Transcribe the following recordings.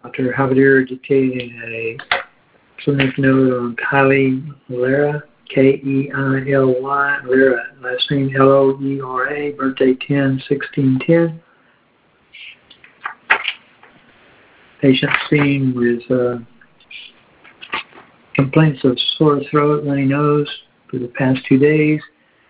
Dr. Javier dictating a clinic note on Kylie Lara, K-E-I-L-Y, Lara, last name L-O-E-R-A, birthday 10/16/10. Patient seen with complaints of sore throat, runny nose for the past 2 days.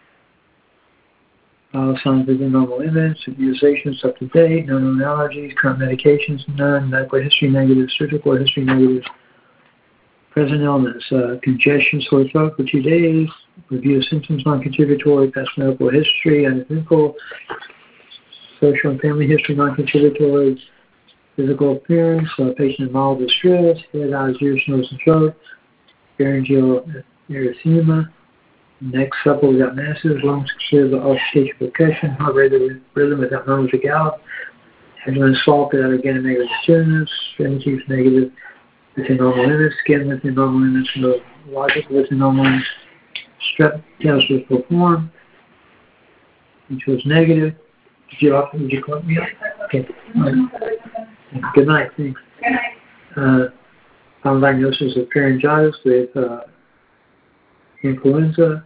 Signs of normal image, immunizations up to date, no known allergies, current medications, none, medical history negative, surgical history negative, present illness, congestion, sore throat for 2 days, review of symptoms non-contributory, past medical history, unequivocal, social and family history non-contributory, physical appearance, patient in mild distress, head, eyes, ears, nose, and throat, pharyngeal erythema, neck supple without masses, lungs clear of oxygen percussion, heart rate rhythm without murmurs or gallop, abdomen salt without again negative stillness, extremities negative within normal limits, skin within normal limits, no logic within normal limits, strep test was performed, which was negative. Did you call me up? Okay. Good night, thanks. Found diagnosis of pharyngitis with influenza.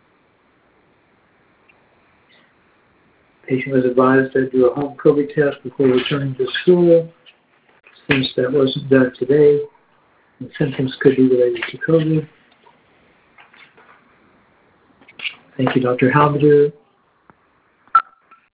Patient was advised to do a home COVID test before returning to school. Since that wasn't done today, the symptoms could be related to COVID. Thank you, Dr. Halberger.